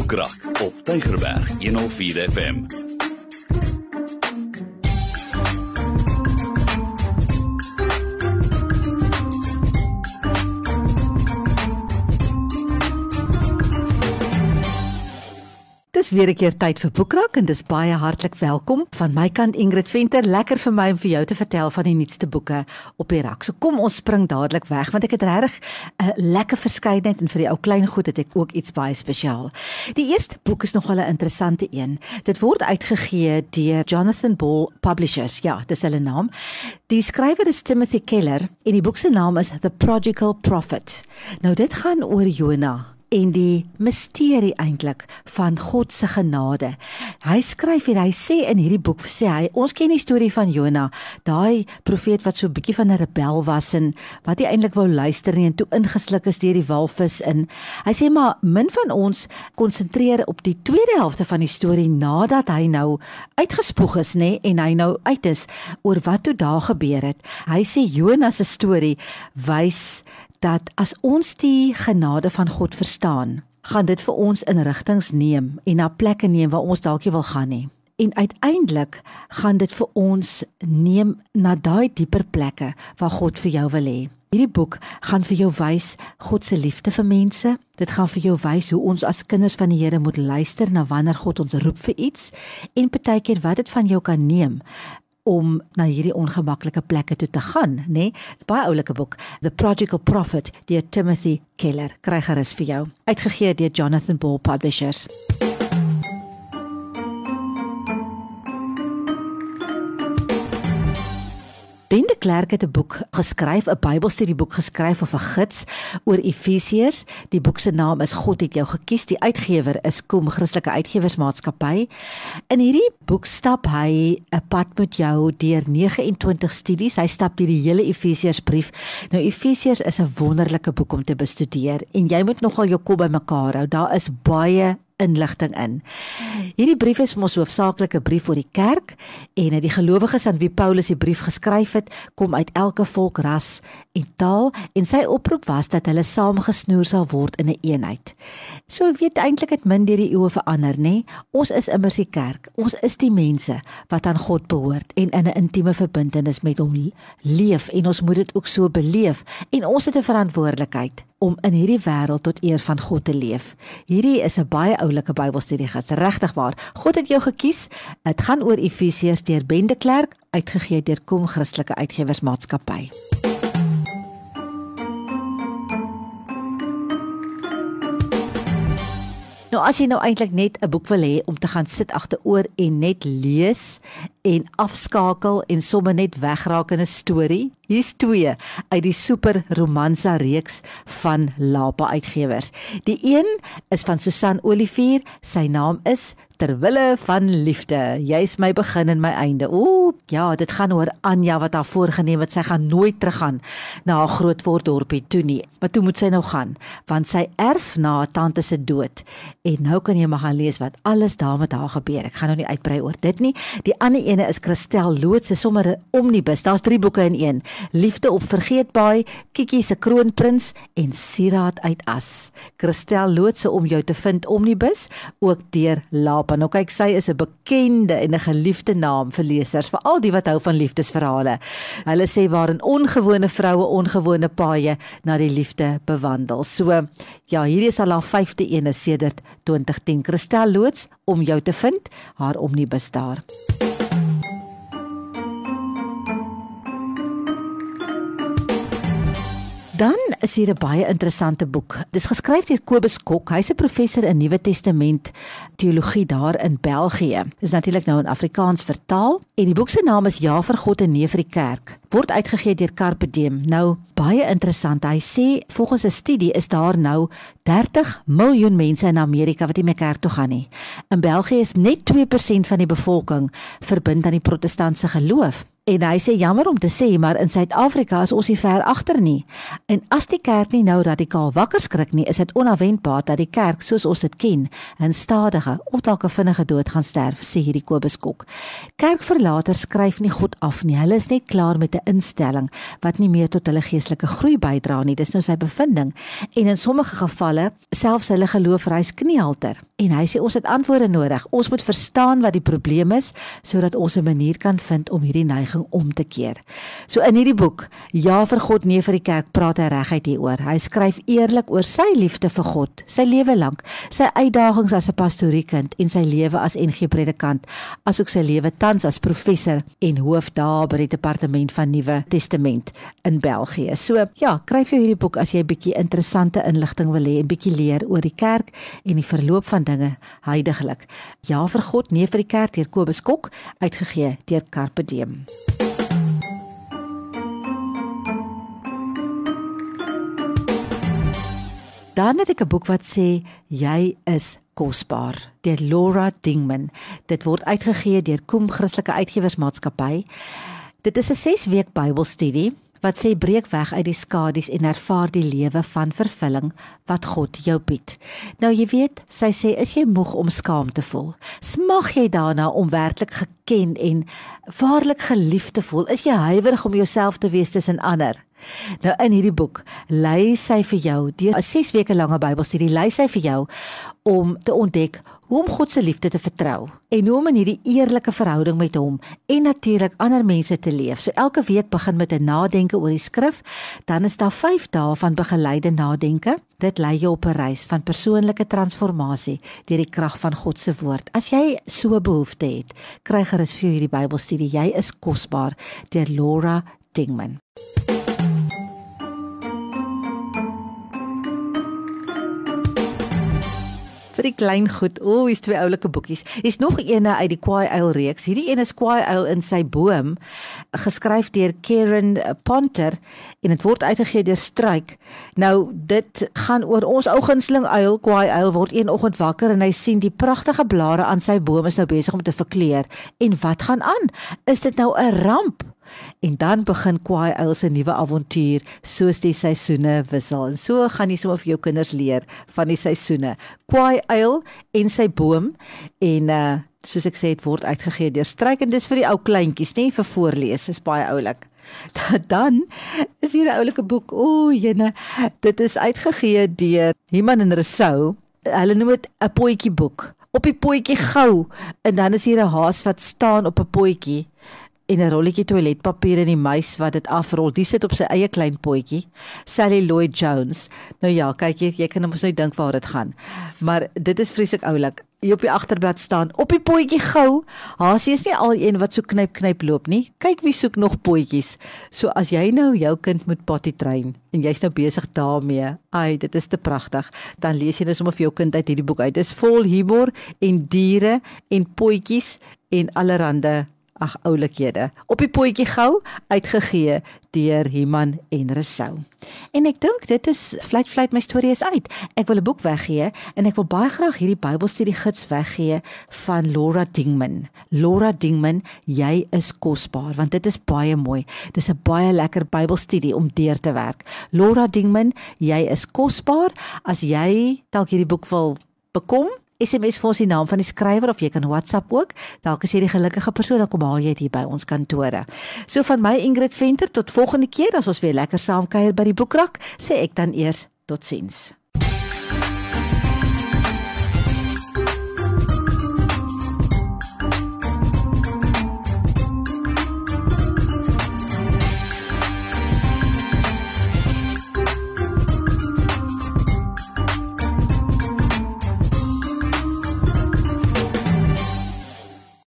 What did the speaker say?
Boekrak op Tygerberg 104 FM. Dis weer 'n keer tyd vir Boekrak en dis baie hartlik welkom. Van my kant Ingrid Venter, lekker vir my om vir jou te vertel van die nuutste boeke op die rak. So kom ons spring dadelik weg want ek het regtig 'n lekker verskeidenheid en vir die ou klein goed het ek ook iets baie spesiaal. Die eerste boek is nogal 'n interessante een. Dit word uitgegee deur Jonathan Ball Publishers. Ja, dis hulle naam. Die skrywer is Timothy Keller en die boek se naam is The Prodigal Prophet. Nou dit gaan oor Jona en die misterie eintlik van God se genade. Hy skryf hier, hy sê in hierdie boek, sê hy, ons ken die storie van Jona, daai profeet wat so 'n bietjie van 'n rebel was en wat nie eintlik wou luister nie en toe ingesluk is deur die walvis in. Hy sê maar min van ons konsentreer op die tweede helfte van die storie nadat hy nou uitgespoeg is, nê, en hy nou uit is oor wat toe daar gebeur het. Hy sê Jona se storie wys dat as ons die genade van God verstaan, gaan dit vir ons in rigtings neem en na plekke neem waar ons dalk nie wil gaan nie. En uiteindelik gaan dit vir ons neem na daai dieper plekke waar God vir jou wil hê. Hierdie boek gaan vir jou wys God se liefde vir mense. Dit gaan vir jou wys hoe ons as kinders van die Here moet luister na wanneer God ons roep vir iets en partykeer wat dit van jou kan neem om na hierdie ongemaklike plekke toe te gaan, né? Baie oulike boek, The Prodigal Prophet, deur Timothy Keller. Kry gerus vir jou. Uitgegee deur Jonathan Ball Publishers. Ben de Klerk het 'n boek geskryf, 'n Bybelstudieboek geskryf of 'n gids oor Efesiërs. Die boek se naam is God het jou gekies. Die uitgewer is Kom Christelike Uitgewersmaatskappy. In hierdie boek stap hy 'n pad met jou deur 29 studies. Hy stap deur die hele Efesiërsbrief. Nou Efesiërs is 'n wonderlike boek om te bestudeer en jy moet nogal jou kop bymekaar hou. Daar is baie inligting in. Hierdie brief is mos hoofsaaklik 'n brief oor die kerk en die gelowiges aan wie Paulus die brief geskryf het, kom uit elke volk, ras en taal en sy oproep was dat hulle saamgesnoer sal word in 'n eenheid. So weet eintlik het min deur die eeue verander, nê? Ons is immers die kerk. Ons is die mense wat aan God behoort en in 'n intieme verbintenis met hom leef en ons moet dit ook so beleef en ons het 'n verantwoordelikheid om in hierdie wêreld tot eer van God te leef. Hierdie is 'n baie oulike Bybelstudiegids, regtig waar. God het jou gekies. Dit gaan oor Efesiërs deur Ben de Klerk, uitgegee deur Kom Christelike Uitgewersmaatskappy. Nou as jy nou eintlik net 'n boek wil hê om te gaan sit agteroor en net lees en afskakel en sommer net wegraak in 'n storie, hier's twee uit die super romansa reeks van Lapa Uitgewers. Die een is van Susan Olivier, sy naam is Terwille van Liefde. Jy's my begin en my einde. Ja, dit gaan oor Anja wat haar voorgenem het, sy gaan nooit teruggaan na haar grootword dorpie toe nie. Maar toe moet sy nou gaan, want sy erf na haar tante se dood. En nou kan jy maar gaan lees wat alles daar met haar gebeur. Ek gaan nou nie uitbrei oor dit nie. Die ander ene is Christel Loots, is sommer 'n omnibus. Daar's 3 boeke in een. Liefde op Vergeetbaai, Kiki se Kroonprins en Sieraad uit As. Christel Loots se Om jou te vind omnibus, ook deur Lapa. Nou kyk, sy is 'n bekende en 'n geliefde naam vir lesers, vir al die wat hou van liefdesverhale. Hulle sê waarin ongewone vroue ongewone paaie na die liefde bewandel. So, ja, hierdie is al haar 5de ene sedert 2010. Christel Loots, Om jou te vind, haar omnibus daar. Dan is hier 'n baie interessante boek. Dit is geskryf deur Kobus Kok. Hy's 'n professor in Nuwe Testament teologie daar in België. Dit is natuurlik nou in Afrikaans vertaal en die boek se naam is Ja vir God en Nee vir die Kerk. Word uitgegee deur Carpe Diem. Nou baie interessant. Hy sê volgens 'n studie is daar nou 30 miljoen mense in Amerika wat nie meer kerk toe gaan nie. In België is net 2% van die bevolking verbind aan die protestantse geloof. En hy sê jammer om te sê, maar in Suid-Afrika is ons nie ver agter nie. En as die kerk nie nou radikaal wakker skrik nie, is dit onverwendbaar dat die kerk soos ons dit ken, 'n stadige of dalk 'n vinnige dood gaan sterf, sê hierdie Kobus Kok. Kerkverlaters skryf nie God af nie. Hulle is net klaar met 'n instelling wat nie meer tot hulle geestelike groei bydra nie. Dis nou sy bevinding. En in sommige gevalle selfs hulle geloof reis kniehalter. En hy sê ons het antwoorde nodig. Ons moet verstaan wat die probleem is, sodat ons 'n manier kan vind om hierdie neiging om te keer. So in hierdie boek, Ja vir God, nee vir die kerk, praat hy reguit hieroor. Hy skryf eerlik oor sy liefde vir God, sy lewe lank, sy uitdagings as 'n pastoriekind en sy lewe as NG predikant, asook sy lewe tans as professor en hoof daar by die departement van Nuwe Testament in België. So ja, kryf jou hierdie boek as jy 'n bietjie interessante inligting wil hê en bietjie leer oor die kerk en die verloop van dinge huidigelik. Ja vir God, nee vir die kerk deur Kobus Kok, uitgegee deur Carpe Diem. Dan het ek 'n boek wat sê jy is kosbaar, deur Laura Dingman. Dit word uitgegee deur Koem Christelike Uitgewersmaatskappy. Dit is 'n 6-week Bybelstudie wat sê breek weg uit die skadu's en ervaar die lewe van vervulling wat God jou bied. Nou jy weet, sy sê, is jy moeg om skaam te voel? Smag jy daarna om werklik geken en waarlik geliefd te voel? Is jy huiwerig om jouself te wees tussen ander? Nou in hierdie boek lei sy vir jou, deur 'n 6 weke lange Bybelstudie, lei sy vir jou om te ontdek hoe om God se liefde te vertrou en hoe om in hierdie eerlike verhouding met hom en natuurlik ander mense te leef. So elke week begin met 'n nadenke oor die skrif, dan is daar 5 dae van begeleide nadenke. Dit lei jou op 'n reis van persoonlike transformasie deur die krag van God se woord. As jy so behoefte het, kry gerus vir jou hierdie Bybelstudie. Jy is kosbaar, deur Laura Dingman. Vir die klein goed, hier's 2 oulike boekies. Hier's nog eene uit die Kwaai Uil reeks. Hierdie een is Kwaai Uil in sy boom, geskryf deur Karen Ponter en dit word uitgegee deur Struik. Nou, dit gaan oor ons ou gunsteling uil, Kwaai Uil, word een oggend wakker en hy sien die pragtige blare aan sy boom is nou besig om te verkleur. En wat gaan aan? Is dit nou 'n ramp? En dan begin Kwaai Uil se nuwe avontuur soos die seisoene wissel. En so gaan jy sommer vir jou kinders leer van die seisoene. Kwaai Uil en sy boom en soos ek sê, het word uitgegee deur Struik en dis vir die ou kleintjies, nie vir voorlees, is baie oulik. Dan is hier 'n oulike boek. Jene, dit is uitgegee deur Iman en Rousseau. Hulle noem dit 'n potjie boek. Op die potjie gou. En dan is hier 'n haas wat staan op 'n potjie en 'n rolletjie toiletpapier en die muis wat dit afrol. Die sit op sy eie klein potjie. Sally Lloyd Jones. Nou ja, kyk jy kan mos nou dink waar dit gaan. Maar dit is vreeslik oulik. Hier op die agterblad staan, op die potjie gou. Hasie is nie al een wat so knyp loop nie. Kyk wie soek nog potjies. So as jy nou jou kind moet potty train en jy's nou besig daarmee, dit is te pragtig, dan lees jy dus sommer vir jou kind uit hierdie boek uit. Dit is vol humor en diere en potjies en allerhande oulikhede. Op die potjie gou, uitgegee deur Iman en Rousseau. En ek dink dit is vleit my storie is uit. Ek wil 'n boek weggee en ek wil baie graag hierdie Bybelstudie gids weggee van Laura Dingman. Laura Dingman, jy is kosbaar, want dit is baie mooi. Dis 'n baie lekker Bybelstudie om deur te werk. Laura Dingman, jy is kosbaar. As jy dalk hierdie boek wil bekom, SMS vir ons die naam van die skrywer of jy kan WhatsApp ook. Dalk is jy die gelukkige persoon, dan kom haal jy dit hier by ons kantore. So van my Ingrid Venter tot volgende keer as ons weer lekker saam kuier by die boekrak, sê ek dan eers totsiens.